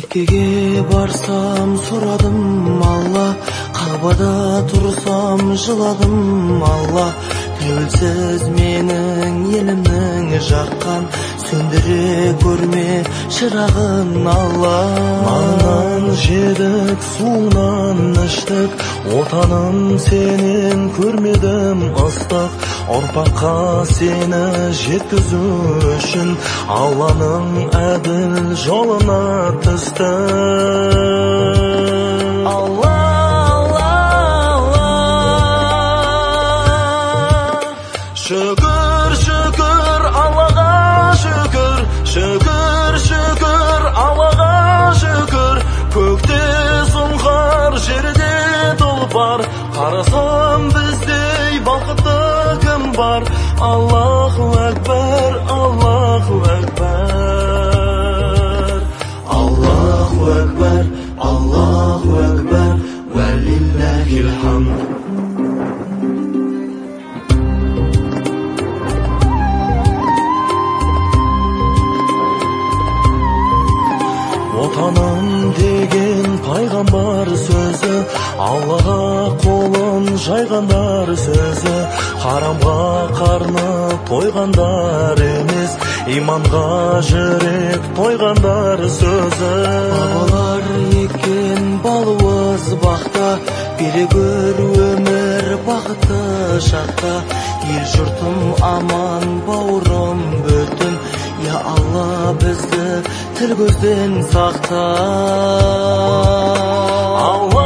Меккеге барсам сұрадым Алла, Кабада тұрсам жыладым Алла. Тәуелсіз менің елімнің жаққан, сөндіре көрме шырағын Алла. Наннан жедік, суынан іштік, отаным сенен көрмедім ыстық. Ұрпаққа сені жеткізу үшін Алланың әділ жолына түстім. Алла, шүкір, шүкір Аллаға шүкір, шүкір, шүкір Аллаға шүкір. Көкте сұңқар, жерде тұлпар, қарасам біздей бақытты кім бар? Аллаху әкбар, Аллаху әкбар, Аллаху әкбар, Аллаху әкбар, вәлиллахил хамд. Отаным деген пайғамбар сөзі, Аллаға қолын жайғандар сөзі. Харамға қарны тойғандар емес, иманға жүрек тойғандар сөзі. Бабалар еккен балуыз бақта, бере көр өмір бақытты шақта. Ел жұртым аман, бауырым бүтін, я Алла бізді тіл көзден сақта. Алла,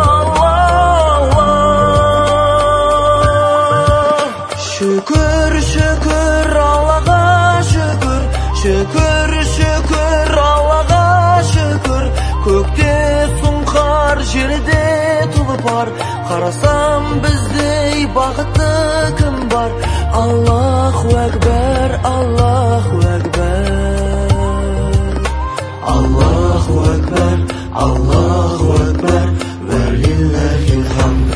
шүкір, шүкір Аллаға шүкір, шүкір, шүкір Аллаға шүкір. Көкте сұңқар, жерде тұлпар, қарасам біздей бақытты кім бар? Аллаху әкбар, Аллаху әкбар, Аллаху әкбар, Аллаху әкбар, вәлиллахил хамд.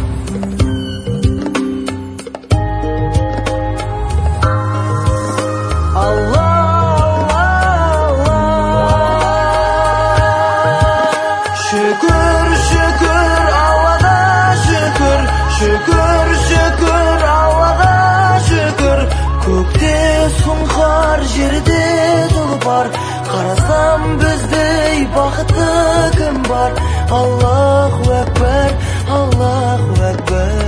Şükür, şükür Allah'a şükür, şükür, şükür Allah'a şükür. Көкте сұңқар, жерде тұлпар, қарасам біздей бақытты кім бар? Аллаху әкбар, Аллаху әкбар.